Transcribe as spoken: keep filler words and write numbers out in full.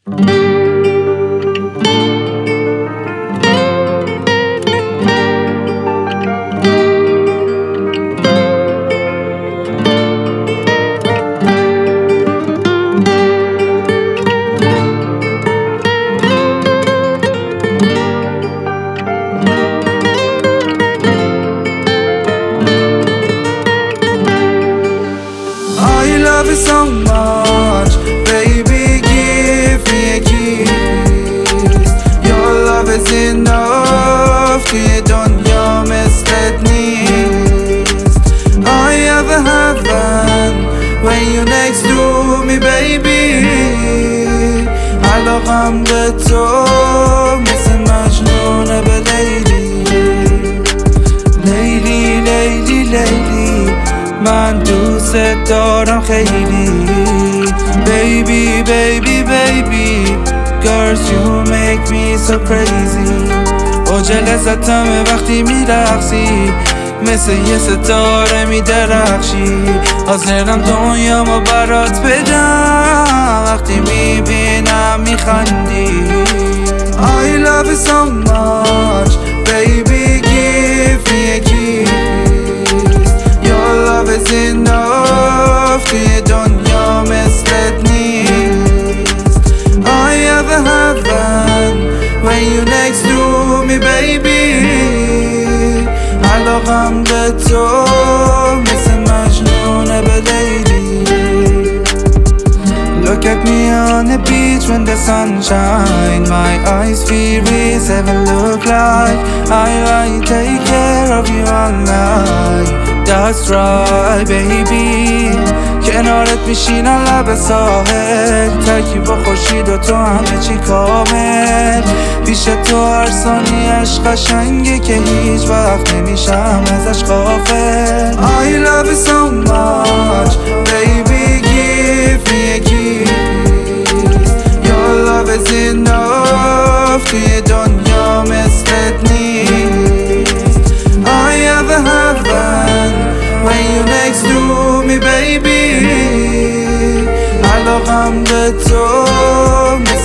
I love you so much, baby, give me a kiss. Your love is enough توی دنیا مثلت نیست. I have a heaven when you next to me, baby. علاقم به تو مثل مجنونه به لیلی. لیلی لیلی لیلی من دوست دارم خیلی. Baby baby baby girls you make me so crazy. اوج لذتمه وقتی میرقصی، مثل یه ستاره میدرخشی. حاضرم دنیامو برات بدم وقتی میبینم میخندی. I love you so much, baby give me a kiss. Your love is enough توی دنیا مثلت نیست. I have a heaven when you next to me, baby. علاقم به تو مثل مجنونه به لیلی. Look at me on the beach when the sun shine. My eyes feel with heaven look like. I like take care of you all night. That's right baby. کنارت میشینم لب ساحل، ترکیب خورشید و تو همه چی کامل. پیش تو هر ثانیه‌اش قشنگه که هیچ وقت نمیشم ازش غافل. I love you so much, baby give me a kiss. Your love is enough توی دنیا مثلت نیست. I have a heaven when you next to me, baby. علاقم به تو